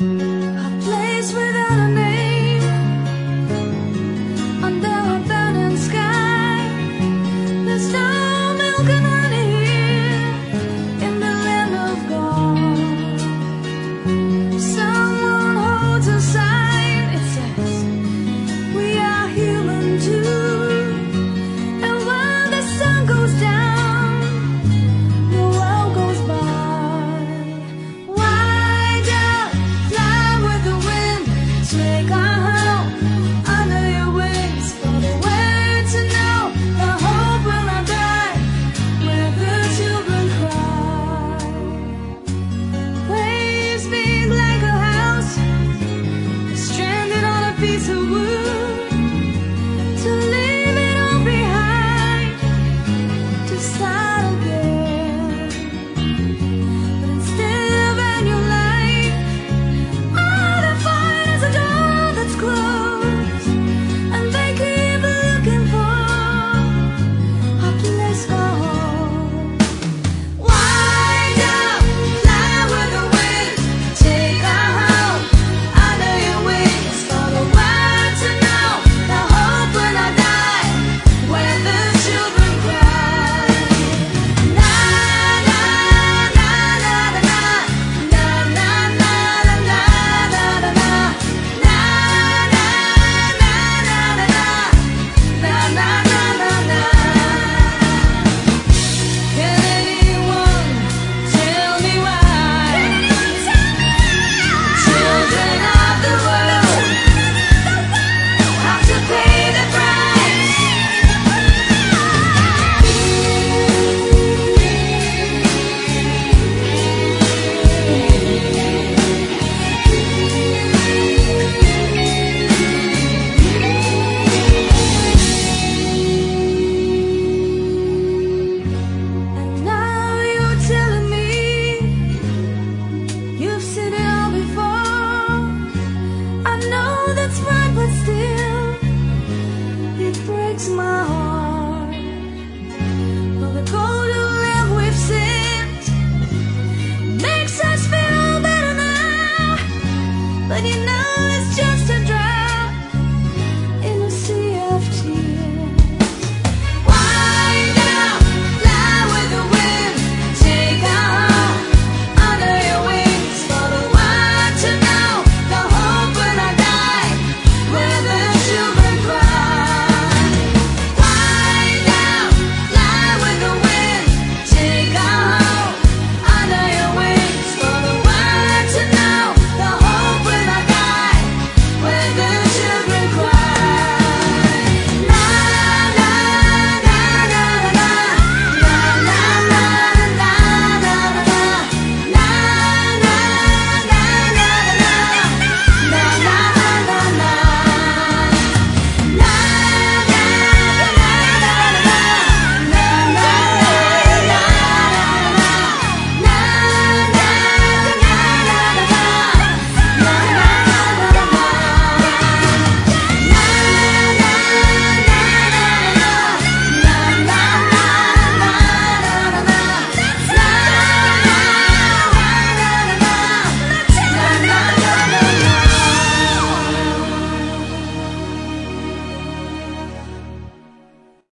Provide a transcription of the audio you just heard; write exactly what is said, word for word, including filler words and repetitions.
A place without a name, under a burning sky. There's no milk and honey here in the land of God. Someone holds a sign, it says, we are human too. And when the sun goes down, the world goes by. Wind up, fly with the wind, take our home under your wings. For the world to know, the hope will not die, where the children cry. Waves beat like a house, stranded on a piece of wood, to leave it all behind, to start again. But instead of a new life, all they find is a door that's closed, and they keep looking for a place for home. Wind up, fly with the wind, take our home under your wings. For the world to know, the hope will not die, where the children cry. Na na na na na na na na na na na na na na na na na. Can anyone tell me why? Children of the world have to pay the price. And now you're telling me you've seen it all before. I know that's right, but still it breaks my heart. For the golden lamp we've sinned makes us feel better now, but you know